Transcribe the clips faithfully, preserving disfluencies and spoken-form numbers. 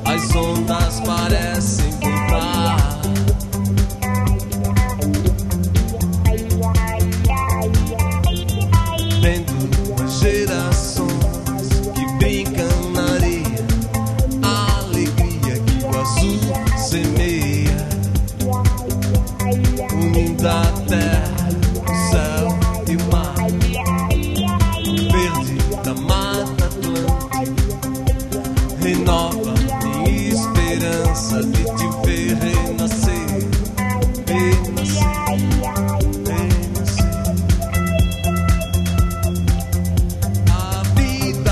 as ondas parecem vibrar. Vendo as gerações que brincam na areia, a alegria que o azul semeia, unindo a terra, o céu e o mar, verde da Mata Atlântica, renova minha esperança de te ver renascer, renascer, renascer. A vida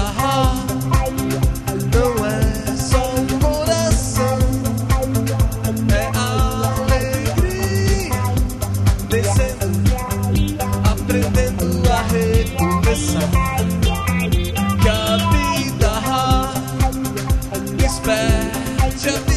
não é só um coração, é alegria, vencendo, aprendendo a recomeçar. Que a vida desperte a vida.